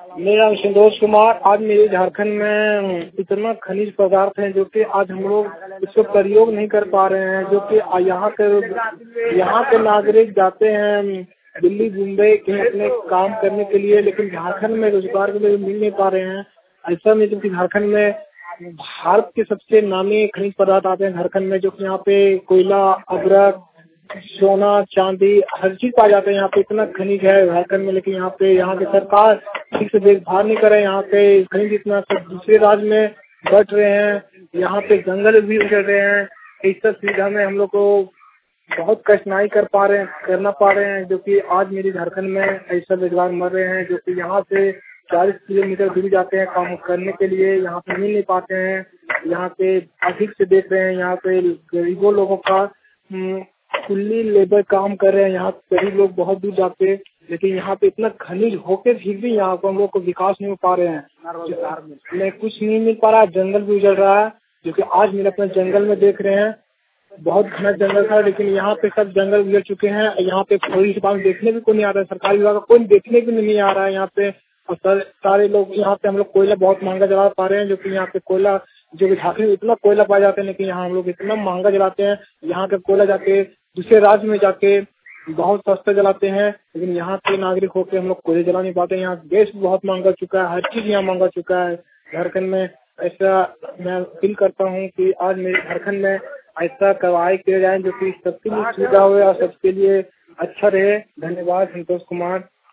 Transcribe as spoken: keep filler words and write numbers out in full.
मेरा नाम संतोष कुमार। आज मेरे झारखंड में इतना खनिज पदार्थ है जो कि आज हम लोग इसको प्रयोग नहीं कर पा रहे हैं, जो कि यहाँ के यहाँ के नागरिक जाते हैं दिल्ली मुंबई के अपने काम करने के लिए, लेकिन झारखंड में रोजगार के लिए मिल नहीं पा रहे हैं। ऐसा में जो कि झारखंड में भारत के सबसे नामी खनिज पदार्थ आते हैं झारखंड में, जो कि यहाँ पे कोयला, अदरक, सोना, चांदी हर चीज पाए जाते हैं। यहाँ पे इतना खनिज है झारखंड में, लेकिन यहाँ पे यहाँ की सरकार ठीक से देखभाल नहीं कर रहे हैं। यहाँ पे खनिज इतना सब दूसरे राज्य में बढ़ रहे हैं, यहाँ पे जंगल भी उजड़ रहे हैं। इस सब सुविधा में हम लोग को बहुत कठिनाई कर पा रहे हैं करना पा रहे हैं, जो कि आज मेरे झारखंड में ऐसा रोजगार मर रहे हैं, जो कि यहाँ से चालीस किलोमीटर दूर जाते हैं काम करने के लिए, यहाँ पे मिल नहीं पाते हैं। यहाँ पे अधिक से देख रहे हैं, यहाँ पे गरीबों लोगों का कुल्ली लेबर काम कर रहे हैं। यहाँ गरीब लोग बहुत दूर जाते हैं, लेकिन यहाँ पे इतना खनिज होके फिर भी यहाँ पर हम लोग को विकास नहीं हो पा रहे हैं, नहीं कुछ नहीं मिल पा रहा है। जंगल भी उजड़ रहा है, जो कि आज मेरे अपने जंगल में देख रहे हैं बहुत घना जंगल था, लेकिन यहाँ पे सब जंगल उजड़ चुके हैं। यहाँ पे थोड़ी सी बात देखने भी कोई नहीं आ रहा है, सरकारी विभाग का कोई देखने भी नहीं आ रहा है यहाँ पे। और सर सारे लोग यहाँ पे हम लोग कोयला बहुत महंगा जला पा रहे हैं, जो कि यहाँ पे कोयला जो कि झारखंड में इतना कोयला पाया जाता है, लेकिन यहाँ हम लोग इतना महंगा जलाते हैं। यहाँ का कोयला जाके दूसरे राज्य में जाके बहुत सस्ता जलाते हैं, लेकिन यहाँ के नागरिक होकर हम लोग कोयला जला नहीं पाते। यहाँ गैस भी बहुत महंगा चुका है, हर चीज यहाँ महंगा चुका है झारखंड में। ऐसा मैं अपील करता हूँ कि आज मेरे झारखंड में ऐसा कार्रवाई किया जाए जो कि सबके लिए सुविधा हो और सबके लिए अच्छा रहे। धन्यवाद। संतोष कुमार।